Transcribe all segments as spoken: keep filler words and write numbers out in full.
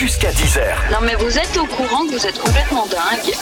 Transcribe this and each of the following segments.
jusqu'à dix heures. Non mais vous êtes au courant que vous êtes complètement dingue.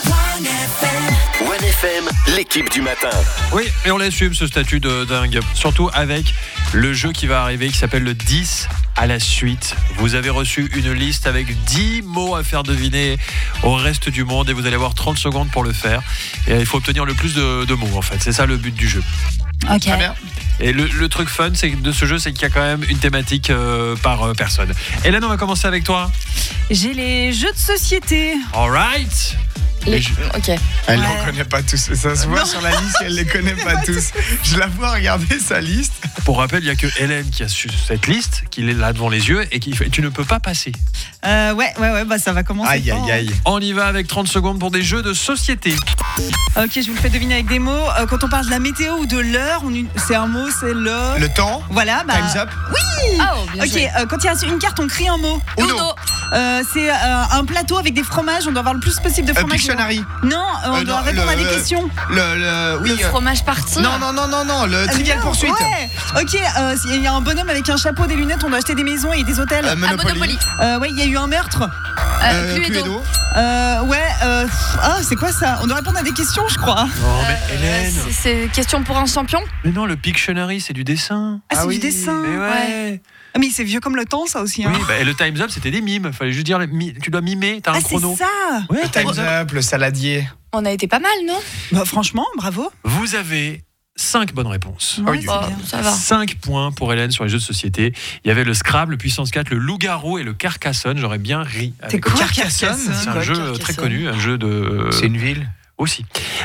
One F M, l'équipe du matin. Oui, et on l'assume ce statut de dingue. Surtout avec le jeu qui va arriver qui s'appelle le dix à la suite. Vous avez reçu une liste avec dix mots à faire deviner au reste du monde et vous allez avoir trente secondes pour le faire. Et il faut obtenir le plus de, de mots en fait. C'est ça le but du jeu. Ok. Très bien. Et le, le truc fun c'est de ce jeu, c'est qu'il y a quand même une thématique euh, par euh, personne. Hélène, on va commencer avec toi. J'ai les jeux de société. Alright. Les... Ok. Elle Ouais. ne connaît pas tous. Ça se voit Non. sur la liste, elle les connaît pas tous. Je la vois regarder sa liste. Pour rappel, il n'y a que Hélène qui a su cette liste, qui est là devant les yeux et qui fait tu ne peux pas passer. Euh, ouais, ouais, ouais, bah ça va commencer. Aïe, fort. aïe, aïe. On y va avec trente secondes pour des jeux de société. Ok, je vous le fais deviner avec des mots. Euh, quand on parle de la météo ou de l'heure, on... c'est un mot, c'est le. Le temps. Voilà, bah. Time's up. Oh, bien ok, euh, quand il y a une carte, on crie un mot. Uno. Euh, c'est euh, un plateau avec des fromages. On doit avoir le plus possible de Euh, fromages. Pictionary. Non, euh, on Euh, doit non, répondre le- à des le- questions. Le, le, oui. Le euh, fromage parti. Non, non, non, non, non, le Trivial Non, Poursuite. Ouais. Ok, euh, il y a un bonhomme avec un chapeau, des lunettes. On doit acheter des maisons et des hôtels. Euh, Ah, Monopoly. Monopoly. Euh, ouais, il y a eu un meurtre. Euh, Euh, Cluedo. Cluedo. Euh, ouais. Euh, ah, c'est quoi ça? On doit répondre à des questions, je crois. Non mais Euh, Hélène. c'est- C'est question pour un champion. Mais non, le Pictionary, c'est du dessin. Ah, c'est Ah oui, du dessin. Mais ouais. Ah, mais c'est vieux comme le temps, ça aussi. Hein. Oui, bah, et le Time's Up, c'était des mimes. Fallait juste dire, les mi- tu dois mimer, t'as ah, un c'est chrono. ça. Ouais, Le Time's Up, le saladier. On a été pas mal, non? Bah, franchement, bravo. Vous avez cinq bonnes réponses. Ouais, oui. c'est Bon, bien. ça va. cinq points pour Hélène sur les jeux de société. Il y avait le Scrabble, le Puissance quatre, le Loup-Garou et le Carcassonne. J'aurais bien ri. C'est avec quoi, le Carcassonne, C'est un quoi, jeu Carcassonne très connu, un jeu de. C'est une ville. Aussi.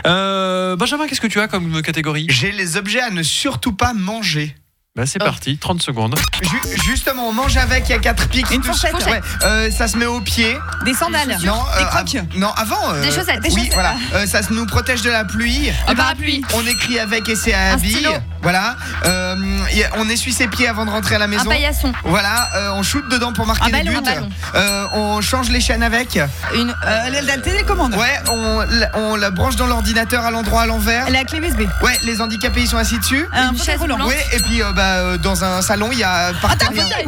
Euh, Benjamin, qu'est-ce que tu as comme catégorie? J'ai les objets à ne surtout pas manger. Bah, c'est Oh. parti, trente secondes. Ju- justement, on mange avec, il y a quatre pics. Une tout- fourchette. Ouais, euh, ça se met aux pieds. Des sandales. Non, Des euh, crocs. av- non, avant. euh, Des chaussettes. Des oui, chaussettes. voilà. Euh, ça se nous protège de la pluie. Un parapluie. On écrit avec et c'est à Un billes. stylo. Voilà. Euh, y a- on essuie ses pieds avant de rentrer à la Un maison. paillasson. Voilà. Euh, on shoot dedans pour marquer Un des ballon, buts. un ballon. Euh, on change les chaînes avec. Une. Euh, la, la télécommande. Ouais. On, la- on la branche dans l'ordinateur à l'endroit à l'envers. La clé U S B. Ouais. Les handicapés ils sont assis dessus. Un Une fauteuil chaise roulant. roulante. Ouais. Et puis euh, bah, euh, dans un salon il y a par Attends, terre, il y a- fauteuil.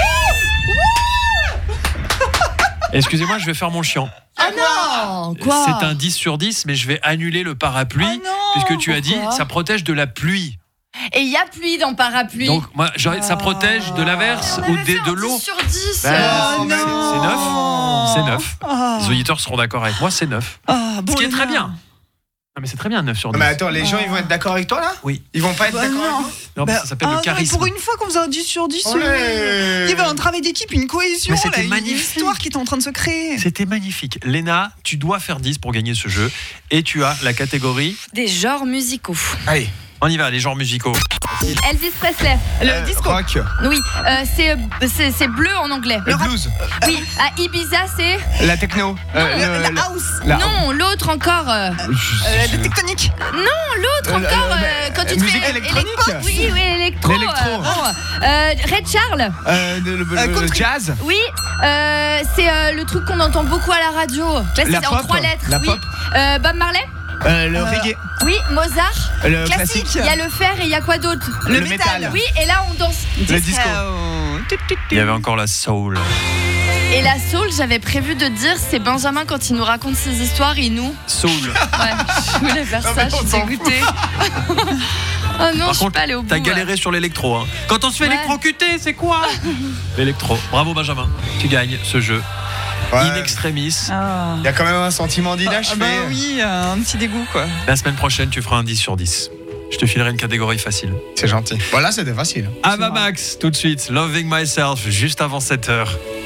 Excusez-moi, je vais faire mon chiant. Ah non. Quoi? C'est un dix sur dix, mais je vais annuler le parapluie. Oh non, puisque tu as dit, pourquoi ça protège de la pluie. Et il y a pluie dans parapluie. Donc, moi, j'aurais- ça protège de l'averse On ou avait des- fait un de l'eau. dix sur dix. Bah, Oh c'est- non. c'est neuf. C'est neuf. Oh. Les auditeurs seront d'accord avec moi, c'est neuf. Ah, bon, Ce qui est Léna. très bien. Non, mais c'est très bien, neuf sur Ah, dix. mais attends, les gens ils vont être d'accord avec toi là? Oui. Ils vont pas être Bah, d'accord non. avec moi? Non, mais Bah, ça s'appelle ah, le non, charisme. Pour une fois qu'on vous a dix sur dix, Ouais. il y avait un travail d'équipe, une cohésion, Mais c'était là, une magnifique. histoire qui était en train de se créer. C'était magnifique. Léna, tu dois faire dix pour gagner ce jeu. Et tu as la catégorie. Des genres musicaux. Allez. On y va, les genres musicaux. Elvis Presley. Le Euh, disco. Rock. Oui, euh, c'est, c'est, c'est bleu en anglais. Le blues. Oui, à Ibiza, c'est. La techno. Euh, Le- le- la le- house. la- Non, l'autre encore. euh, Euh, le tectonique. Non, l'autre Euh, le- encore. le- euh, quand tu euh, te musique fais électronique. électro- Oui, oui, électro. L'électro. euh, bon. Euh, Ray Charles. Euh, le, le- Euh, le country. jazz. Oui, euh, c'est euh, le truc qu'on entend beaucoup à la radio. Là, c'est La en pop. trois lettres. La oui. pop. Euh, Bob Marley. Euh, le reggae. Oui, Mozart. Le Classique. classique. Il y a le fer et il y a quoi d'autre? Le, Le métal. métal. Oui, et là on danse. Le disco. Il y avait encore la soul. Et la soul, j'avais prévu de dire, c'est Benjamin quand il nous raconte ses histoires, il nous. Soul. Ouais, je voulais faire Non, ça, mais je on suis s'en dégoûtée. Oh non, Par je suis contre, pas allée au bout. t'as ouais. galéré sur l'électro. Hein. Quand on se fait Ouais. électrocuter, c'est quoi? L'électro. Bravo Benjamin. Tu gagnes ce jeu. Ouais. In extremis. Ah. Il y a quand même un sentiment d'inachevé. Ah bah oui, un petit dégoût quoi. La semaine prochaine, tu feras un dix sur dix. Je te filerai une catégorie facile. C'est gentil. Voilà, c'était facile. Ava Max, tout de suite. Loving Myself, juste avant sept heures.